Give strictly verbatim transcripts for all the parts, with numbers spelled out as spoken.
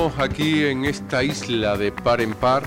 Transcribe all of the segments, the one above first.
estamos aquí en esta isla de par en par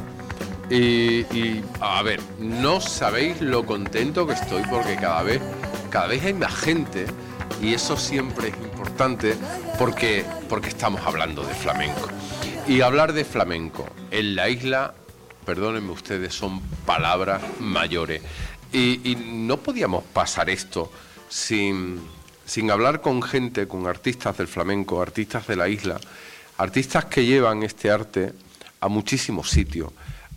y, y a ver, no sabéis lo contento que estoy porque cada vez, cada vez hay más gente y eso siempre es importante porque, porque estamos hablando de flamenco. Y hablar de flamenco en la isla, perdónenme ustedes, son palabras mayores. Y, y no podíamos pasar esto sin, sin hablar con gente, con artistas del flamenco, artistas de la isla, artistas que llevan este arte a muchísimos sitios.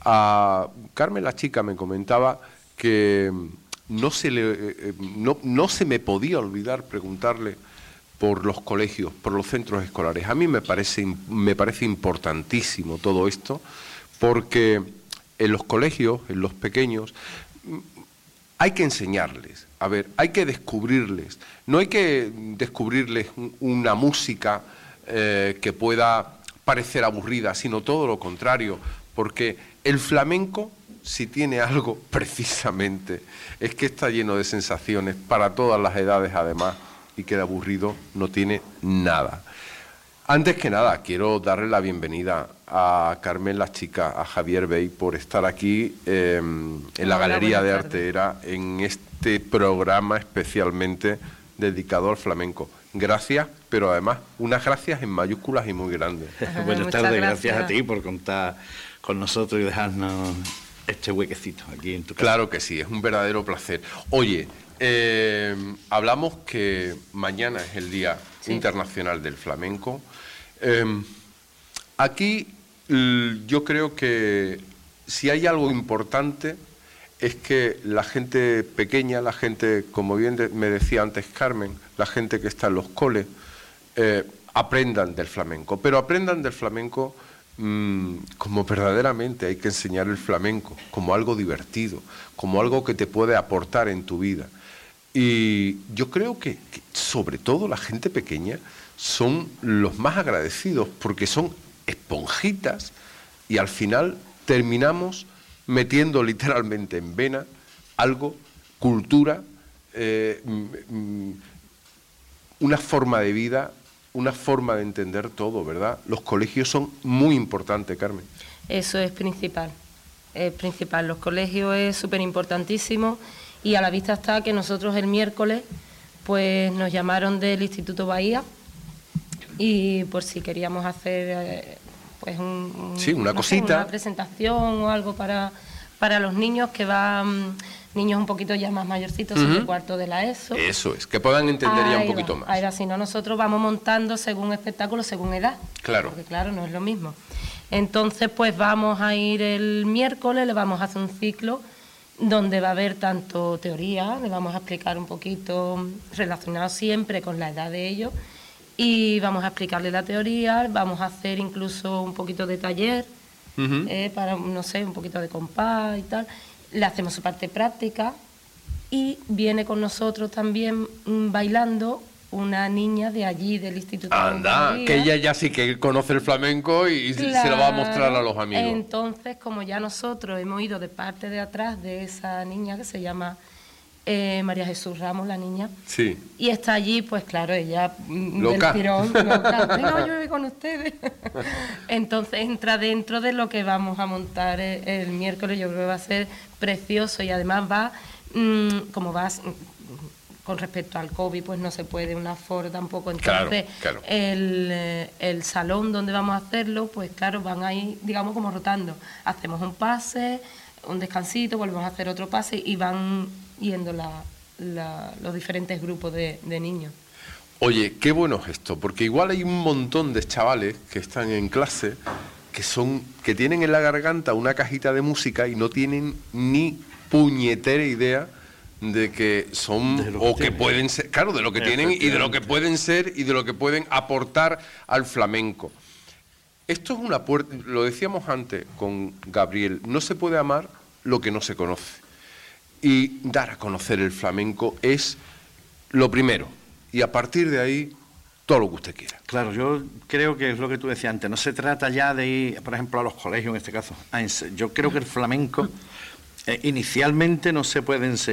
A Carmen la Chica me comentaba que no se, le, no, no se me podía olvidar preguntarle por los colegios, por los centros escolares. A mí me parece, me parece importantísimo todo esto, porque en los colegios, en los pequeños, hay que enseñarles, a ver, hay que descubrirles, no hay que descubrirles una música eh, que pueda parecer aburrida, sino todo lo contrario, porque el flamenco, si tiene algo precisamente, es que está lleno de sensaciones para todas las edades además, y que de aburrido no tiene nada. Antes que nada, quiero darle la bienvenida a Carmen la Chica, a Javier Bey, por estar aquí eh, en la Hola, Galería de Arte Era, en este programa especialmente dedicado al flamenco. Gracias, pero además unas gracias en mayúsculas y muy grandes. Buenas tardes, gracias a ti por contar con nosotros y dejarnos este huequecito aquí en tu casa. Claro que sí, es un verdadero placer. Oye, eh, hablamos que mañana es el Día sí. Internacional del Flamenco. Eh, aquí yo creo que si hay algo importante es que la gente pequeña, la gente, como bien de, me decía antes Carmen, la gente que está en los coles, eh, aprendan del flamenco, pero aprendan del flamenco mmm, como verdaderamente hay que enseñar el flamenco, como algo divertido, como algo que te puede aportar en tu vida. Y yo creo que, que sobre todo la gente pequeña son los más agradecidos porque son esponjitas y al final terminamos metiendo literalmente en vena algo, cultura, eh, una forma de vida, una forma de entender todo, ¿verdad? Los colegios son muy importantes, Carmen. Eso es principal, es principal. Los colegios es súper importantísimo y a la vista está que nosotros el miércoles pues nos llamaron del Instituto Bahía y por si queríamos hacer eh, pues un, un, sí, una no cosita, sé, una presentación o algo para, para los niños que van, niños un poquito ya más mayorcitos, uh-huh. en cuarto de la ESO. Eso es, que puedan entender ahí ya un poquito va, más. Ahí va, si no nosotros vamos montando según espectáculo, según edad. Claro. Porque claro, no es lo mismo. Entonces pues vamos a ir el miércoles, le vamos a hacer un ciclo donde va a haber tanto teoría, le vamos a explicar un poquito relacionado siempre con la edad de ellos y vamos a explicarle la teoría, vamos a hacer incluso un poquito de taller, uh-huh. eh, para, no sé, un poquito de compás y tal, le hacemos su parte práctica y viene con nosotros también mmm, bailando una niña de allí, del Instituto. Anda, que ella ya sí que conoce el flamenco y claro, se lo va a mostrar a los amigos. Entonces, como ya nosotros hemos ido de parte de atrás de esa niña que se llama eh, María Jesús Ramos, la niña, sí. y está allí, pues claro, ella loca. del tirón, loca, venga, yo voy con ustedes. Entonces entra dentro de lo que vamos a montar el, el miércoles, yo creo que va a ser precioso y además va, mmm, como vas... con respecto al COVID, pues no se puede un aforo tampoco. Entonces, claro, claro. El, el salón donde vamos a hacerlo, pues claro, van ahí, digamos, como rotando. Hacemos un pase, un descansito, volvemos a hacer otro pase y van yendo la, la, los diferentes grupos de, de niños. Oye, qué bueno es esto, porque igual hay un montón de chavales que están en clase que son que tienen en la garganta una cajita de música y no tienen ni puñetera idea de que son de o que, que pueden ser, claro, de lo que tienen y de lo que pueden ser y de lo que pueden aportar al flamenco. Esto es una puerta, lo decíamos antes con Gabriel, no se puede amar lo que no se conoce. Y dar a conocer el flamenco es lo primero. Y a partir de ahí, todo lo que usted quiera. Claro, yo creo que es lo que tú decías antes, no se trata ya de ir, por ejemplo, a los colegios en este caso. Yo creo que el flamenco eh, inicialmente no se puede enseñar.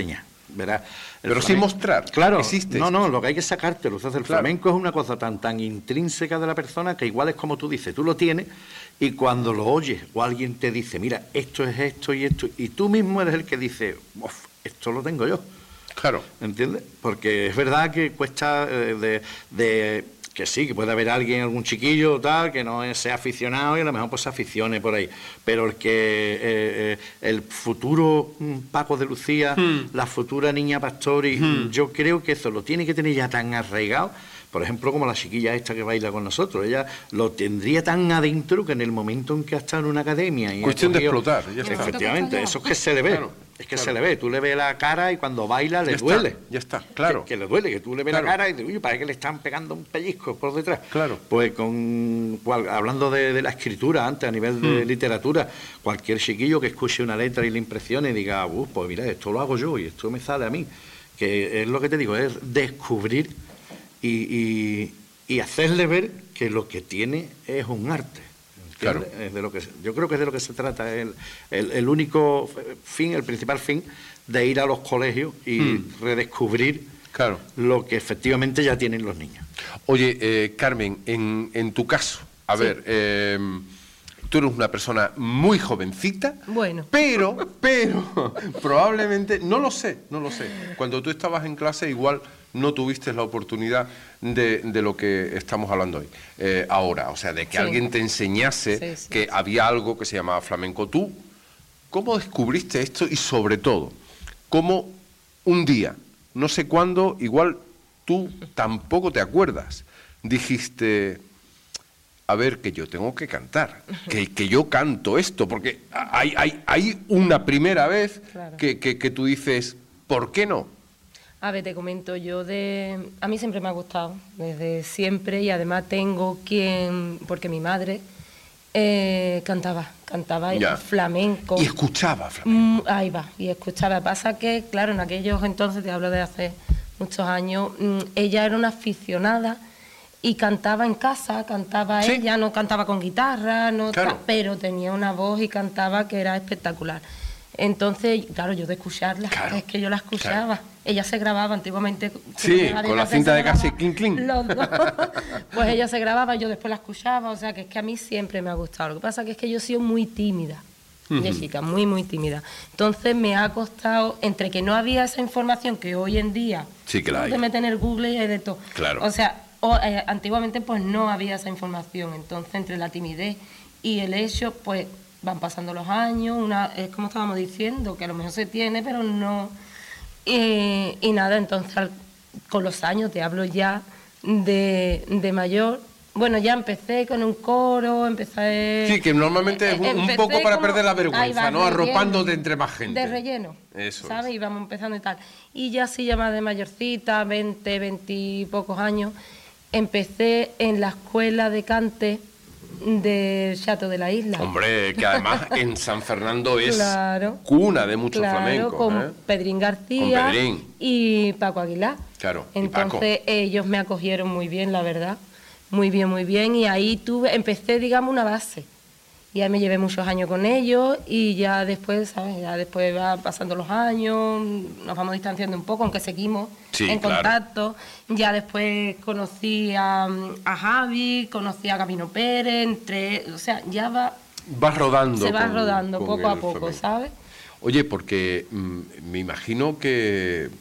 verás. Pero flamenco, sin mostrar, claro, existe. No, no, lo que hay que sacártelo. O sea, el claro. flamenco es una cosa tan, tan intrínseca de la persona que igual es como tú dices, tú lo tienes y cuando lo oyes o alguien te dice, mira, esto es esto y esto, y tú mismo eres el que dice, uf, esto lo tengo yo. Claro. ¿Entiendes? Porque es verdad que cuesta eh, de... de que sí, que puede haber alguien, algún chiquillo o tal, que no sea aficionado y a lo mejor pues se aficione por ahí. Pero el que eh, eh, el futuro Paco de Lucía, hmm. la futura Niña Pastori, hmm. yo creo que eso lo tiene que tener ya tan arraigado. Por ejemplo, como la chiquilla esta que baila con nosotros, ella lo tendría tan adentro que en el momento en que ha estado en una academia... Y cuestión cogido, de explotar, ya está. Efectivamente, eso es que se le ve. Claro. Es que claro. se le ve, tú le ves la cara y cuando baila le ya duele. Está, ya está, claro. Que, que le duele, que tú le ves claro. la cara y dices, uy, parece que le están pegando un pellizco por detrás. Claro. Pues con cual, hablando de, de la escritura antes, a nivel de mm. literatura, cualquier chiquillo que escuche una letra y le impresione y diga, uh, pues mira, esto lo hago yo y esto me sale a mí. Que es lo que te digo, es descubrir y, y, y hacerle ver que lo que tiene es un arte. Claro. Es de lo que, yo creo que es de lo que se trata, el, el, el único fin, el principal fin de ir a los colegios y hmm. redescubrir claro. lo que efectivamente ya tienen los niños. Oye, eh, Carmen, en, en tu caso, a sí. ver, eh, tú eres una persona muy jovencita, bueno. pero, pero, probablemente, no lo sé, no lo sé, cuando tú estabas en clase igual no tuviste la oportunidad de, de lo que estamos hablando hoy, eh, ahora, o sea, de que sí. alguien te enseñase sí, sí, que sí. había algo que se llamaba flamenco. ¿Tú cómo descubriste esto y sobre todo, cómo un día, no sé cuándo, igual tú tampoco te acuerdas, dijiste, a ver, que yo tengo que cantar, que, que yo canto esto, porque hay, hay, hay una primera vez claro. que, que, que tú dices, ¿por qué no? A ver, te comento, yo de... A mí siempre me ha gustado, desde siempre, y además tengo quien... Porque mi madre eh, cantaba, cantaba ya. flamenco. Y escuchaba flamenco. Mm, ahí va, y escuchaba. Pasa que, claro, en aquellos entonces, te hablo de hace muchos años, mm, ella era una aficionada y cantaba en casa, cantaba ¿Sí? ella, no cantaba con guitarra, no claro. ta, pero tenía una voz y cantaba que era espectacular. Entonces, claro, yo de escucharla, claro, es que yo la escuchaba. Claro. Ella se grababa antiguamente. Sí, con la cinta de casa y clink, clink. Los dos. Pues ella se grababa, yo después la escuchaba, o sea, que es que a mí siempre me ha gustado. Lo que pasa que es que yo he sido muy tímida, uh-huh. de chica, muy, muy tímida. Entonces me ha costado, entre que no había esa información que hoy en día, sí que la hay. De meter en el Google y hay de todo. Claro. O sea, o, eh, antiguamente pues no había esa información. Entonces, entre la timidez y el hecho, pues... Van pasando los años, una, es como estábamos diciendo, que a lo mejor se tiene, pero no... Y, y nada, entonces al, con los años, te hablo ya de, de mayor, bueno, ya empecé con un coro, empecé... Sí, que normalmente es un, un poco para como, perder la vergüenza, va, ¿no? Relleno, arropándote entre más gente. De relleno, eso ¿sabes? Es. Y vamos empezando y tal. Y ya sí, ya más de mayorcita, veinte, veinte y pocos años, empecé en la escuela de cante del Chato de la Isla. Hombre, que además en San Fernando es claro, cuna de mucho claro, flamenco. Con ¿eh? Pedrín García con Pedrín. Y Paco Aguilar. Claro, entonces Paco. Ellos me acogieron muy bien, la verdad. Muy bien, muy bien. Y ahí tuve, empecé, digamos, una base. Y ahí me llevé muchos años con ellos y ya después, ¿sabes? Ya después va pasando los años, nos vamos distanciando un poco, aunque seguimos sí, en claro. contacto. Ya después conocí a, a Javi, conocí a Gabino Pérez, entre, o sea, ya va... Vas rodando. Se va con, rodando con poco a poco, flamenco. ¿sabes? Oye, porque mmm, me imagino que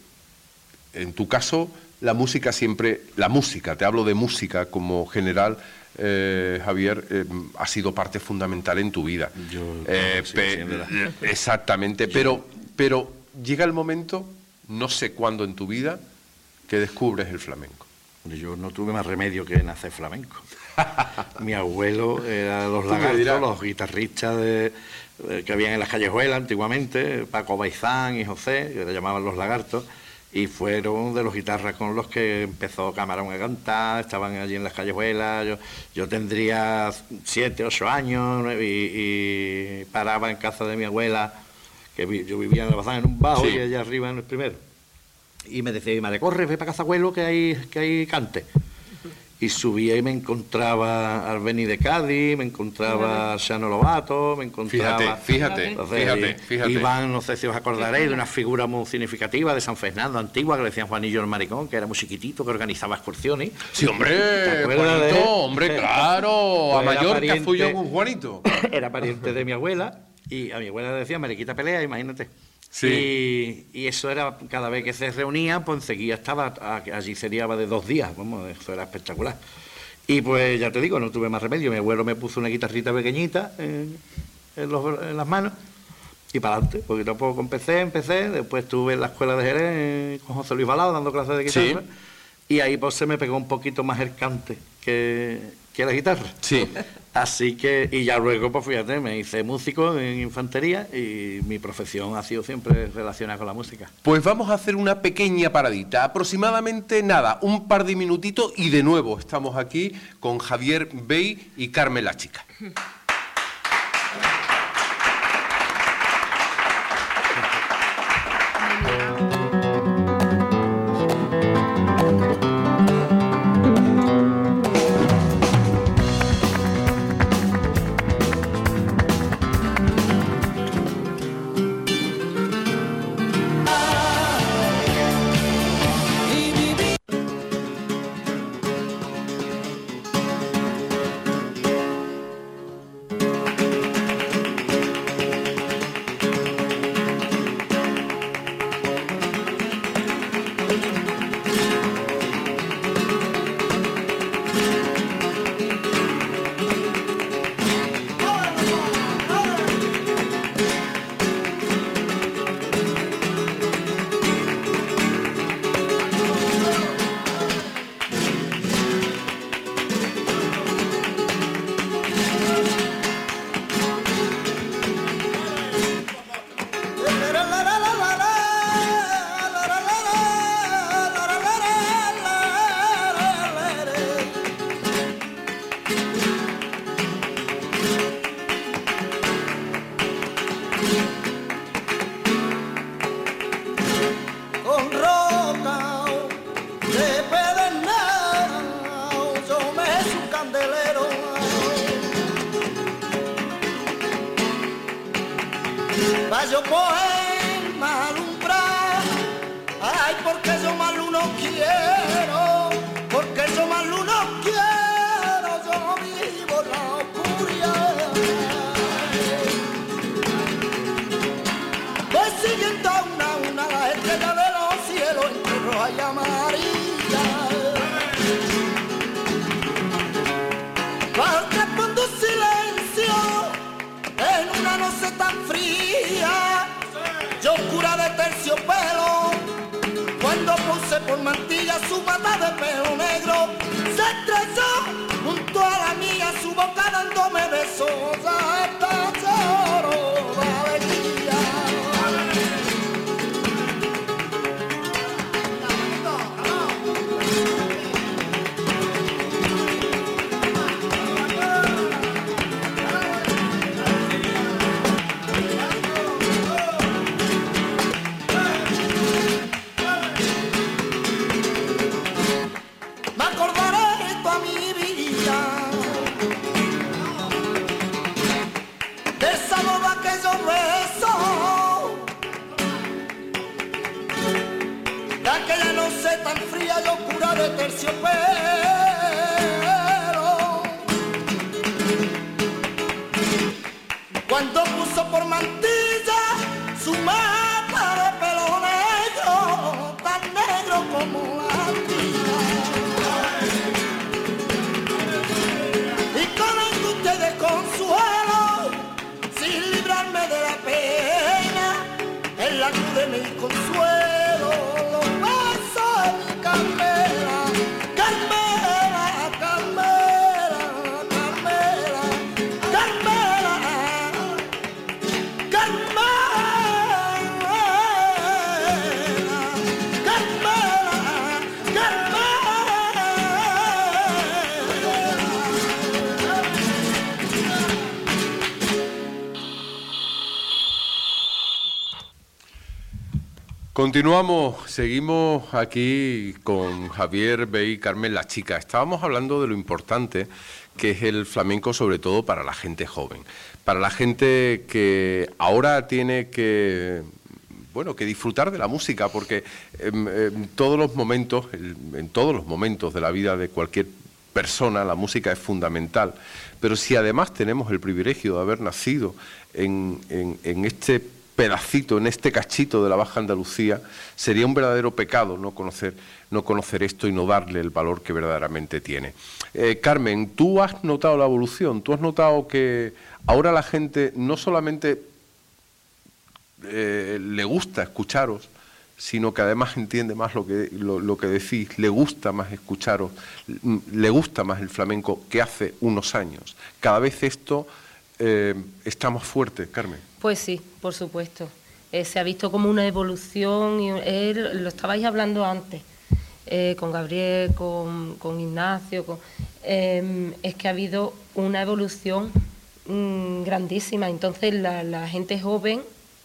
en tu caso la música siempre, la música, te hablo de música como general... Eh, Javier, eh, ha sido parte fundamental en tu vida. Yo, eh, sí, pe exactamente, Yo. pero pero llega el momento, no sé cuándo en tu vida, que descubres el flamenco. Yo no tuve más remedio que nacer flamenco. Mi abuelo era los lagartos, los guitarristas de, de, que habían en las callejuelas antiguamente, Paco Baizán y José, que le llamaban los lagartos. Y fueron de los guitarras con los que empezó Camarón a cantar, estaban allí en las callejuelas, yo, yo tendría siete, ocho años y, y paraba en casa de mi abuela, que vi, yo vivía en la Bazán en un bajo sí. y ella arriba en el primero. Y me decía, madre, corre, ve para casa abuelo que hay, que hay cante. y subía y me encontraba al Beni de Cádiz, me encontraba a Xano Lobato, me encontraba... Fíjate, fíjate, Entonces, fíjate, fíjate. Iván, no sé si os acordaréis, de una figura muy significativa de San Fernando, antigua, que le decían Juanillo el Maricón, que era muy chiquitito, que organizaba excursiones. Sí, hombre, ¿Te acuerdas Juanito, de- hombre, claro, a Pues era Mallorca pariente- fui yo con Juanito. Era pariente de mi abuela, y a mi abuela le decía Mariquita Pelea, imagínate. Sí. Y, y eso era, cada vez que se reunía, pues enseguida estaba, a- allí sería de dos días, vamos, eso era espectacular. Y pues ya te digo, no tuve más remedio, mi abuelo me puso una guitarrita pequeñita en, en los- en las manos, y para adelante, poquito a poco empecé, empecé, después estuve en la escuela de Jerez eh, con José Luis Balao dando clases de guitarra, y ahí pues se me pegó un poquito más el cante que, que la guitarra. Sí. Así que, y ya luego, pues fíjate, me hice músico en infantería y mi profesión ha sido siempre relacionada con la música. Pues vamos a hacer una pequeña paradita, aproximadamente nada, un par de minutitos y de nuevo estamos aquí con Javier Bey y Carmen la Chica. Con roca de pedernal, yo me es un candelero. Va yo coger mal alumbrar, ay, porque yo mal uno quiero, porque yo mal uno quiero, yo vivo la oscuridad. Voy siguiendo una a una la estrella de los cielos entre roja y amarilla. Porque cuando silencio en una noche tan fría, yo cura de terciopelo, cuando puse por mantilla su pata de pelo negro, se estrechó junto a la mía, su boca dándome besos, hasta lloro de alegría. Me acordaré toda mi vida de esa boda que yo beso, de aquella noche tan fría y oscura de terciopelo, cuando puso por mantilla su mata de pelo negro, tan negro como la tía. Y con angustia de consuelo, sin librarme de la pena, en la cruz de mi consuelo, los besos de mi Carmela, Carmela, Carmela, Carmela, Carmela, Carmela, Carmela, Carmela. Continuamos, seguimos aquí con Javier Vehí, Carmen La Chica. Estábamos hablando de lo importante que es el flamenco, sobre todo para la gente joven, para la gente que ahora tiene que, bueno, que disfrutar de la música, porque en, en todos los momentos, en todos los momentos de la vida de cualquier persona, la música es fundamental. Pero si además tenemos el privilegio de haber nacido en, en, en este pedacito, en este cachito de la Baja Andalucía, sería un verdadero pecado no conocer, no conocer esto y no darle el valor que verdaderamente tiene. Eh, Carmen, tú has notado la evolución, tú has notado que ahora la gente no solamente eh, le gusta escucharos, sino que además entiende más lo que, lo, lo que decís, le gusta más escucharos, le gusta más el flamenco que hace unos años. Cada vez esto eh, está más fuerte, Carmen. Pues sí, por supuesto. Eh, se ha visto como una evolución, y él, lo estabais hablando antes, eh, con Gabriel, con, con Ignacio, con, eh, es que ha habido una evolución mmm, grandísima. Entonces la, la gente joven,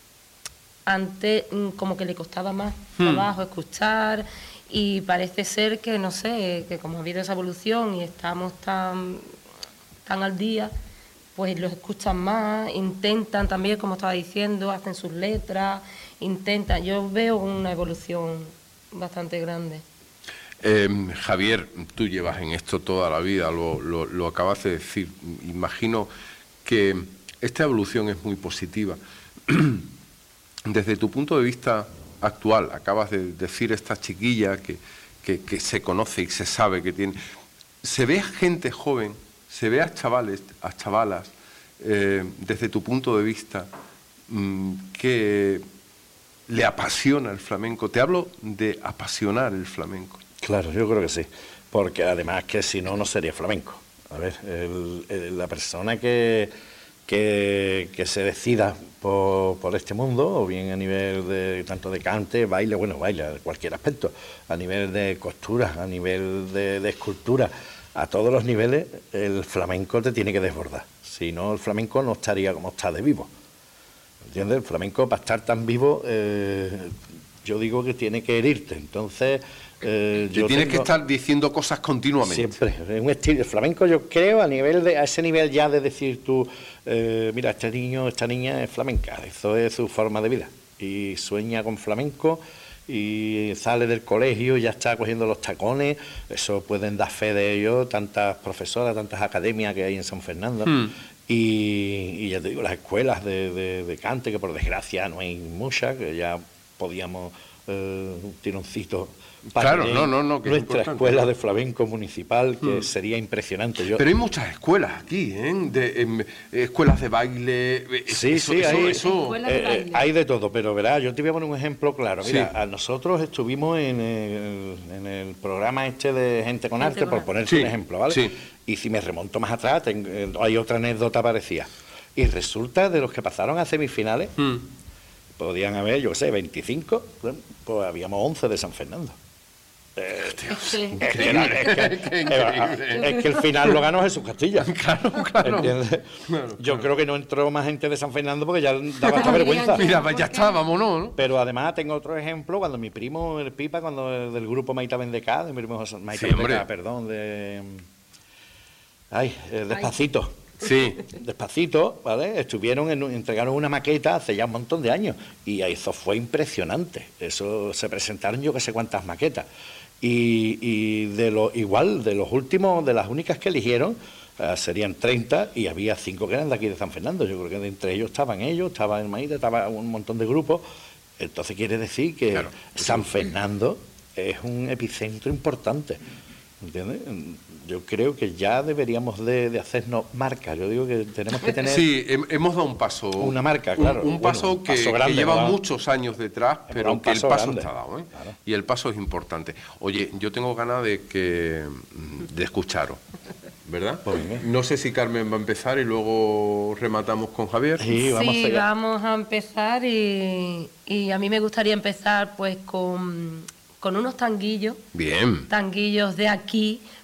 antes mmm, como que le costaba más hmm. trabajo escuchar, y parece ser que, no sé, que como ha habido esa evolución y estamos tan, tan al día, pues los escuchan más, intentan también, como estaba diciendo, hacen sus letras, intentan. Yo veo una evolución bastante grande. Eh, Javier, tú llevas en esto toda la vida, lo, lo, lo acabas de decir. Imagino que esta evolución es muy positiva. Desde tu punto de vista actual, acabas de decir esta chiquilla que, que, que se conoce y se sabe que tiene... ¿Se ve a gente joven, se ve a chavales, a chavalas, eh, desde tu punto de vista, mmm, que le apasiona el flamenco? Te hablo de apasionar el flamenco. Claro, yo creo que sí, porque además que si no, no sería flamenco. A ver, el, el, la persona que, que, que se decida por, por este mundo, o bien a nivel de tanto de cante, baile, bueno, baile, cualquier aspecto, a nivel de costura, a nivel de, de escultura, a todos los niveles, el flamenco te tiene que desbordar. Si no, el flamenco no estaría como está de vivo. ¿Entiendes? El flamenco, para estar tan vivo, eh, yo digo que tiene que herirte. Entonces, eh, yo tienes tengo, que estar diciendo cosas continuamente. Siempre. Es un estilo. El flamenco, yo creo, a nivel de, a ese nivel ya de decir tú, eh, mira, este niño, esta niña es flamenca. Eso es su forma de vida. Y sueña con flamenco, y sale del colegio y ya está cogiendo los tacones. Eso pueden dar fe de ello tantas profesoras, tantas academias que hay en San Fernando. Hmm. Y, y ya te digo, las escuelas de, de, de cante, que por desgracia no hay muchas, que ya podíamos eh, un tironcito para claro, no, no, no, que nuestra escuela de flamenco municipal, que hmm. sería impresionante. Yo, pero hay muchas escuelas aquí, ¿eh? De, en, escuelas de baile. Sí, eso, sí, eso, hay, eso, eh, eh, hay de todo, pero verás, yo te voy a poner un ejemplo claro. Mira, sí. a nosotros estuvimos en el, en el programa este de Gente con Arte, por ponerte sí. un ejemplo, ¿vale? Sí. Y si me remonto más atrás, tengo, hay otra anécdota parecida. Y resulta, de los que pasaron a semifinales, hmm. podían haber, yo qué sé, veinticinco, pues habíamos once de San Fernando. Eh, Dios, es, que, es, que, es, que, es que el final lo ganó Jesús Castilla. Claro, claro. ¿Entiendes? Claro, yo claro. creo que no entró más gente de San Fernando porque ya daba esta vergüenza. Mira, ya está, vámonos, ¿no? Pero además tengo otro ejemplo, cuando mi primo, el Pipa, cuando del grupo Maita Vendecá, de mi primo Maita sí, Vendecá, perdón, de... Ay, eh, Despacito. Sí. Despacito, ¿vale? Estuvieron, en, entregaron una maqueta hace ya un montón de años y eso fue impresionante. Eso se presentaron yo que sé cuántas maquetas. Y, y de lo igual, de los últimos, de las únicas que eligieron, uh, serían treinta y había cinco que eran de aquí de San Fernando. Yo creo que entre ellos estaban ellos, estaba el Maíta, estaba un montón de grupos. Entonces quiere decir que claro, San Fernando es un epicentro importante. ¿Entiendes? Yo creo que ya deberíamos de, de hacernos marca. Yo digo que tenemos que tener... Sí, hemos dado un paso. Una marca, claro. Un, un paso, bueno, un paso que, grande, que lleva muchos años detrás, pero que el paso grande. Está dado, ¿eh? Claro. Y el paso es importante. Oye, yo tengo ganas de que de escucharos, ¿verdad? Pues no sé si Carmen va a empezar y luego rematamos con Javier. Sí, vamos, sí, a, vamos a empezar y, y a mí me gustaría empezar pues con... con unos tanguillos, bien, tanguillos de aquí,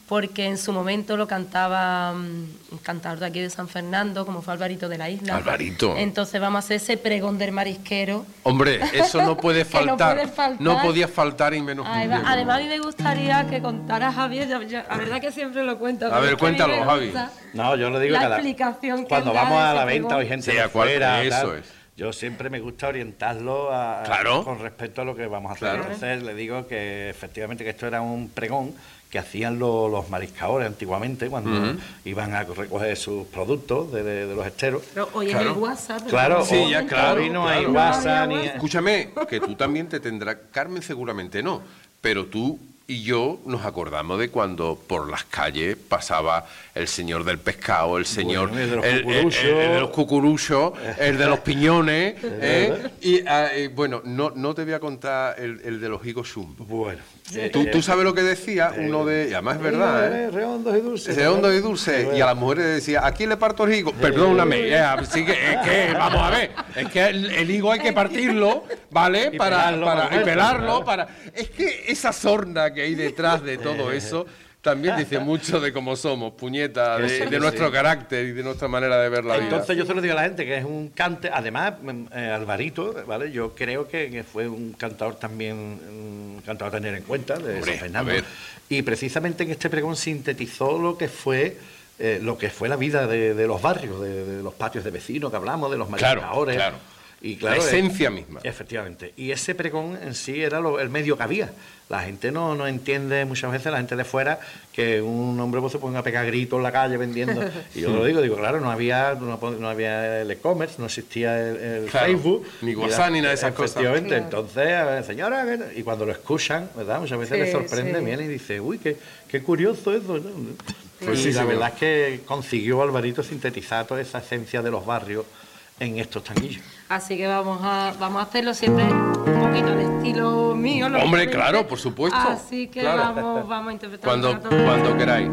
porque en su momento lo cantaba um, un cantador de aquí de San Fernando, como fue Alvarito de la Isla. Alvarito. Entonces vamos a hacer ese pregón del marisquero. Hombre, eso no puede faltar. no, puede faltar. No podía faltar y menos. Ay, va, además, a mí me gustaría que contara Javier, ya, ya, la verdad que siempre lo cuento. A ver, cuéntalo, a Javi. No, yo le digo la que la, explicación cuando que vamos da a la ese venta pregón. hay gente Sí, de a cual- fuera, eso tal. es. Yo siempre me gusta orientarlo a, a- Claro. con respecto a lo que vamos a hacer. Claro. Entonces le digo que efectivamente que esto era un pregón que hacían lo- los mariscadores antiguamente cuando Ujú. iban a recoger sus productos de, de- de los esteros. Pero hoy Claro. en el WhatsApp. pero Claro, no Sí, sé, ya, claro, hoy no hay claro. WhatsApp No ni... había Escúchame, que tú también te tendrás, Carmen seguramente no, pero tú y yo nos acordamos de cuando por las calles pasaba el señor del pescado, el señor Bueno, el de los el, el- cucuruchos. el- el de los cucuruchos, el de los piñones, ¿eh? y ah, eh, bueno, no, no te voy a contar el, el de los higos chumbo. Bueno. ¿Tú, tú sabes lo que decía uno de, y además es verdad, ¿eh? Redondos y dulces. Redondo y dulce, y a las mujeres le decía, ¿a quién le parto el higo? Perdóname, eh, sí que, es que, vamos a ver, es que el, el higo hay que partirlo, ¿vale? Y Para, pelarlo, para, para y pelarlo, muerto, para... Es que esa sorna que hay detrás de todo eso también dice mucho de cómo somos, puñeta, Que de, sí, de que nuestro sí. carácter y de nuestra manera de ver la vida. Entonces yo se lo digo a la gente que es un cante, además mm, eh, Alvarito, ¿vale? Yo creo que, que fue un cantador también, un cantador a tener en cuenta de Hombre, San Fernando. a ver. Y precisamente en este pregón sintetizó lo que fue eh, lo que fue la vida de, de los barrios, de, de los patios de vecinos que hablamos, de los Claro, mariscadores. claro. Y claro, La eh, esencia misma. Efectivamente. Y ese pregón en sí era lo- el medio que había. La gente no, no entiende muchas veces, la gente de fuera, que un hombre pues, se ponga a pegar gritos en la calle vendiendo. Y yo lo digo, digo, claro, no había no, no había el e-commerce, no existía el, el Claro, Facebook. ni y WhatsApp, la- ni nada de esas cosas. Efectivamente. Claro. Entonces, a ver, señora, ¿qué- y cuando lo escuchan, ¿verdad? Muchas veces Sí, les sorprende, sí. viene y dice, uy, qué, qué curioso eso, ¿no? Pues y sí, la señor. verdad es que consiguió Alvarito sintetizar toda esa esencia de los barrios en estos tanguillos. Así que vamos a, vamos a hacerlo siempre un poquito al estilo mío. Hombre, lógicamente. claro, por supuesto. Así que Claro. vamos, vamos a interpretar. Cuando, un rato. cuando queráis.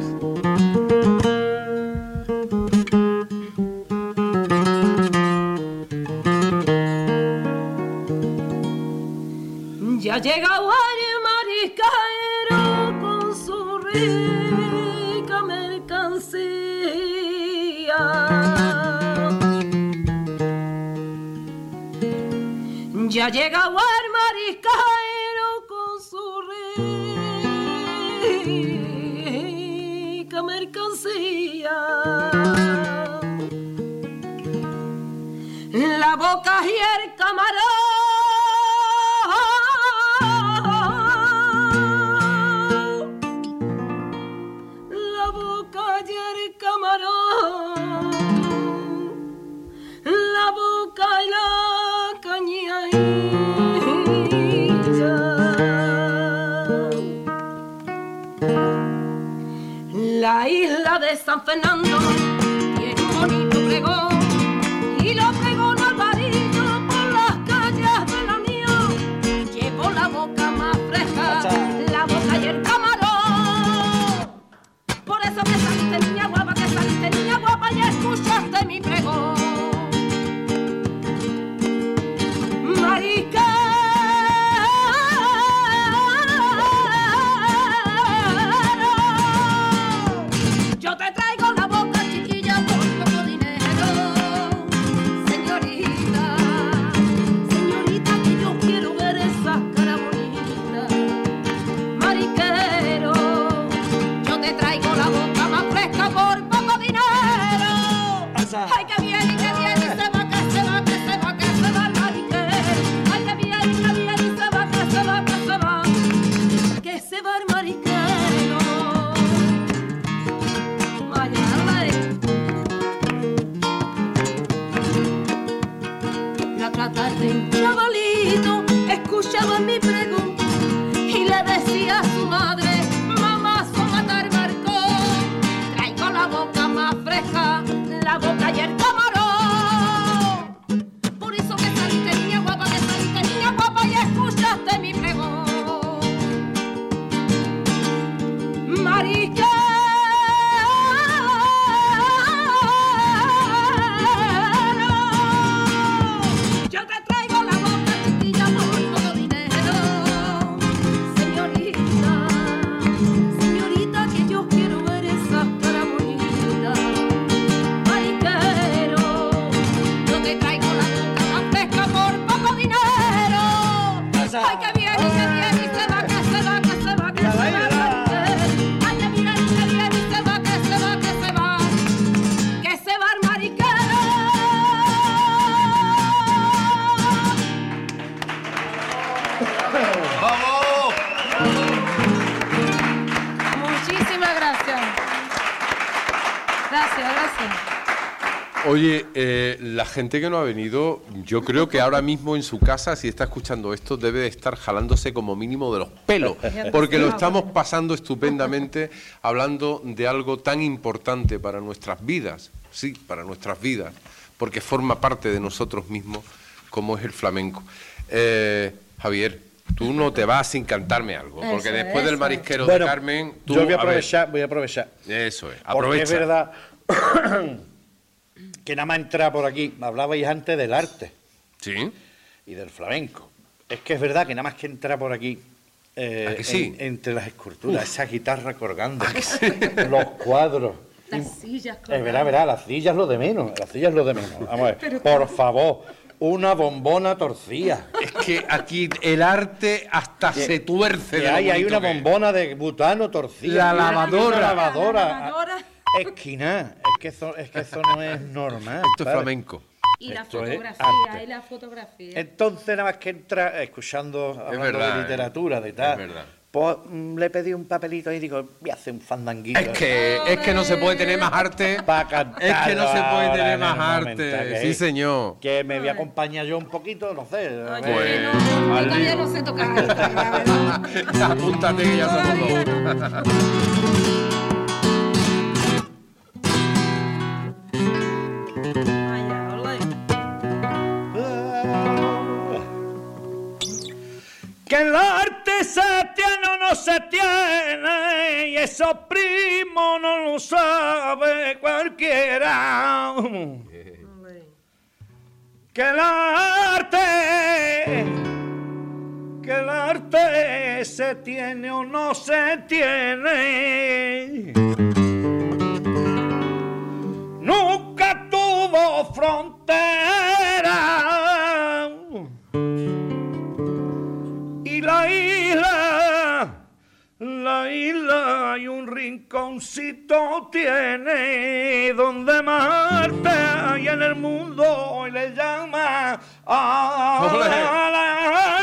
Ya llega el mariscadero con su rica mercancía. Ya llega el mariscadero con su rica mercancía. La boca y el camarón, la boca y el camarón, la boca y la cañilla. La isla de San Fernando tiene un bonito pregón y lo pregona Alvarito por las calles de la unión. Llevo la boca más fresca, la boca y el camarón. Por eso que saliste niña guapa, que saliste niña guapa y escuchaste mi pregón. Marisquero, yo te traigo la boca chiquilla por poco dinero. Señorita, señorita, que yo quiero ver esa cara bonita. Marisquero, yo te traigo la boca más fresca por poco dinero. Ay, que viene, que viene, y se va, que se va, que se va, que se va el marisquero. Ay, que viene, que viene, y se va, que se va, que se va, que se va el marisquero. La otra tarde un chavalito escuchaba mi pregón y le decía a su madre, mamá, soy matar marcón, traigo la boca más fresca, la boca y el camarón. Por eso que saliste niña guapa, que saliste niña guapa y escuchaste mi pregón. Marisquero, yo te traigo la boca chiquilla por todo dinero. Señorita, señorita, que yo quiero ¡Vamos! Muchísimas gracias. Gracias, gracias. Oye, eh, la gente que no ha venido, yo creo que ahora mismo en su casa, si está escuchando esto, debe de estar jalándose como mínimo de los pelos, porque lo estamos pasando estupendamente hablando de algo tan importante para nuestras vidas, sí, para nuestras vidas, porque forma parte de nosotros mismos, como es el flamenco. Eh, Javier, tú no te vas sin cantarme algo, porque Eso, después eso. del marisquero Bueno, de Carmen... Tú, yo voy a a ver, aprovechar, voy a aprovechar. eso es, Porque aprovecha. es verdad que nada más entrar por aquí, hablabais antes del arte Sí, y del flamenco. Es que es verdad que nada más que entrar por aquí, eh, ¿A que sí? en- entre las esculturas, esa guitarra colgando, los cuadros. Las sillas. Es verdad, verdad, las sillas lo de menos, las sillas lo de menos. Vamos a ver, por favor, una bombona torcida. es que aquí el arte hasta Que- se tuerce. Que de lo hay, hay bonito una que es. bombona de butano torcida. La Una lavadora. lavadora. La lavadora. Esquina. Es que eso, es que eso no es normal. Esto es ¿sabes? flamenco. Y la Esto es fotografía, arte. y la fotografía. Entonces, nada más que entra escuchando, hablando verdad, de ¿eh? literatura, de tal. Es verdad. Pues mm, le pedí un papelito y digo, voy a hacer un fandanguito. Es que, es que no se puede tener más arte. Pa' cantarlo Es que no se puede ahora tener en más el momento, arte. que- Sí, señor. Que me voy a acompañar yo un poquito, no sé. a Oye, ver. no, Pues, yo al todavía lío. no sé tocar esta, la verdad. Apúntate que ya somos dos. Vaya, hola. Que el arte se tiene o no se tiene, y eso primo no lo sabe cualquiera. Que el arte, que el arte se tiene o no se tiene, nunca tuvo frontera. Y la isla, la isla y un rinconcito tiene donde Marte hay en el mundo y le llama a ¡Ole! la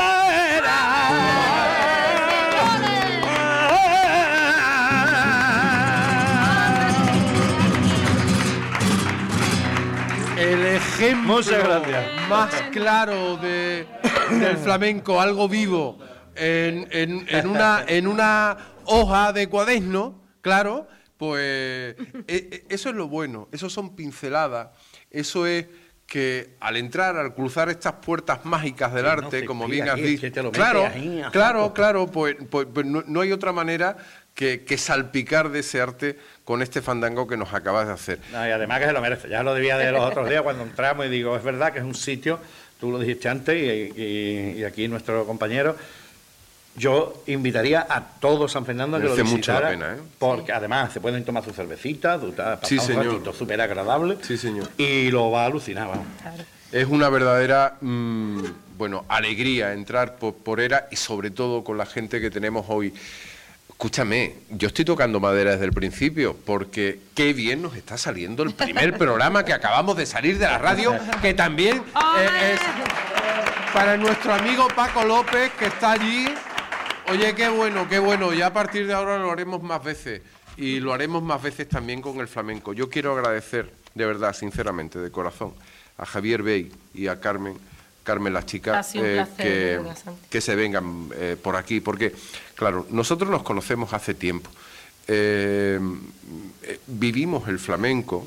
El ejemplo Muchas gracias. más claro de, del flamenco, algo vivo, en, en- en una, en una hoja de cuaderno, claro, pues e- e- eso es lo bueno, eso son pinceladas, eso es que al entrar, al cruzar estas puertas mágicas del Sí, no, arte, se como explica bien has aquí, es dicho, que te lo metes claro, ahí, ajá, claro, pues. claro, pues, pues- pues no, no hay otra manera que, que salpicar de ese arte con este fandango que nos acabas de hacer. No, y además que se lo merece. Ya lo debía de los otros días cuando entramos y digo, es verdad que es un sitio, tú lo dijiste antes y, y- y aquí nuestro compañero, yo invitaría a todo San Fernando a que lo Merece mucho la visitara, pena, ¿eh? porque además se pueden tomar sus cervecitas, tú estás Sí, pasando un señor. ratito súper agradable, Sí, señor. y lo va a alucinar, vamos. Claro. Es una verdadera, mm, bueno, alegría entrar por, por ERA y sobre todo con la gente que tenemos hoy. Escúchame, yo estoy tocando madera desde el principio porque qué bien nos está saliendo el primer programa que acabamos de salir de la radio, que también eh, es para nuestro amigo Paco López, que está allí. Oye, qué bueno, qué bueno. Ya a partir de ahora lo haremos más veces y lo haremos más veces también con el flamenco. Yo quiero agradecer, de verdad, sinceramente, de corazón, a Javier Bey y a Carmen, Carmen las Ha chicas, sido un eh, placer, que, de verdad, Santi. que se vengan eh, por aquí, porque, claro, nosotros nos conocemos hace tiempo. Eh, eh, vivimos el flamenco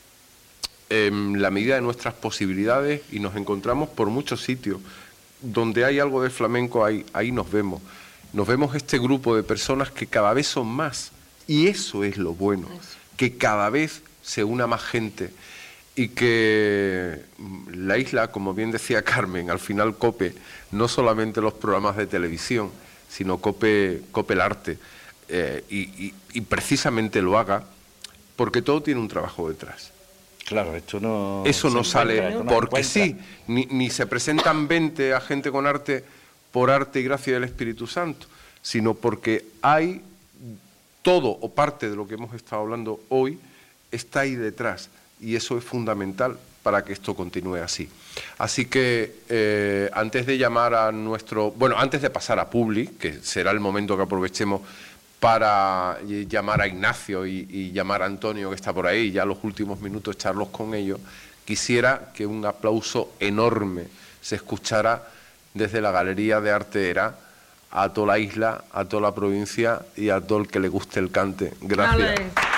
en la medida de nuestras posibilidades y nos encontramos por muchos sitios. Donde hay algo de flamenco, ahí, ahí nos vemos. Nos vemos este grupo de personas que cada vez son más. Y eso es lo bueno, que cada vez se una más gente y que la isla, como bien decía Carmen, al final cope no solamente los programas de televisión, sino cope, cope el arte. Eh, y, y- y precisamente lo haga porque todo tiene un trabajo detrás. Claro, esto no... Eso no se sale encuentra, esto no porque encuentra. sí, ni, ni se presentan veinte a gente con arte por arte y gracia del Espíritu Santo, sino porque hay todo o parte de lo que hemos estado hablando hoy está ahí detrás y eso es fundamental para que esto continúe así. Así que eh, antes de llamar a nuestro... Bueno, antes de pasar a Publi, que será el momento que aprovechemos para llamar a Ignacio y, y llamar a Antonio, que está por ahí, ya los últimos minutos echarlos con ellos, quisiera que un aplauso enorme se escuchara desde la Galería de Arte Era a toda la isla, a toda la provincia y a todo el que le guste el cante. Gracias.